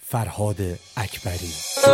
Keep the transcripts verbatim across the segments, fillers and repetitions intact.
فرهاد اکبری.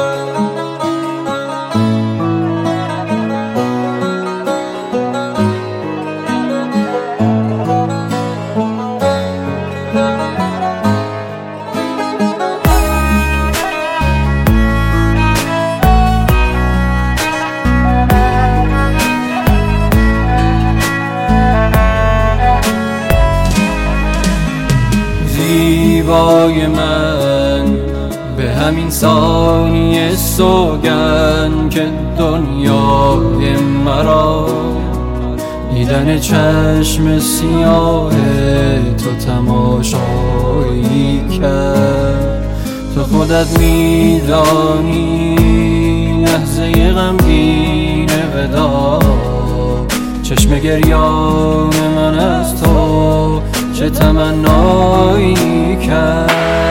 زیبای من به همین ثانیه سوگند که دنیای مرا دیدن چشم سیاه تو تماشایی کرد. تو خودت میدانی لحظه غمگین ودا چشم گریان من از تو چه تمنایی کرد.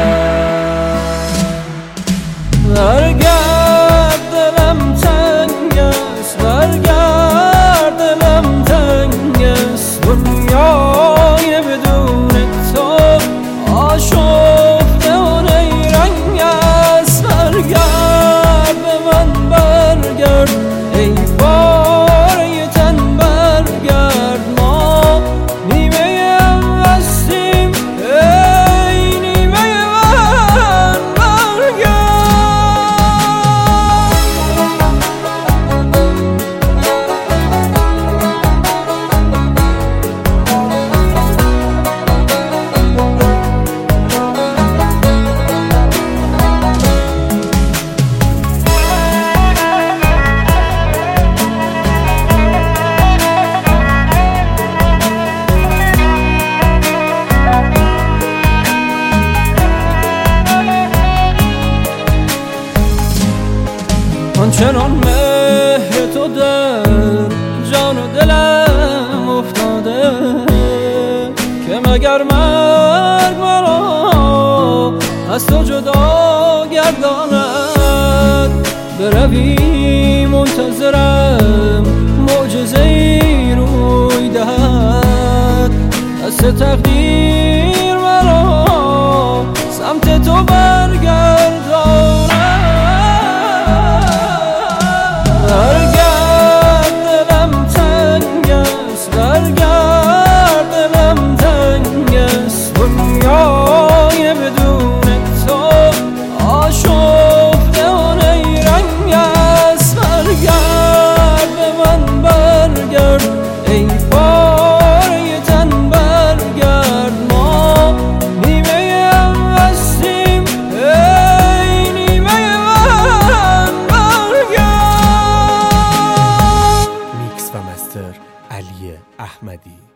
برگرد دلم تنگ است، برگرد دلم تنگ است، دنیای بدون تو آشفته و نیرنگ است. برگرد به من برگرد ای باره تن برگرد، ما نیمه هم هستیم ای نیمه من برگرد. آنچنان مهر تو در جان و دلم افتاده که مگر مرگ مرا از تو جدا گرداند. بروی منتظرم معجزه‌ای روی دهد، دست تقدیر مرا سمت تو برگرداند. برگرد دلم تنگ است، برگرد دلم تنگ است، دنیای بدون تو آشفته و نیرنگ است. برگرد به من برگرد ای باره تن برگرد، ما نیمه هم هستیم ای نیمه من برگرد. میکس و مستر علی احمدی.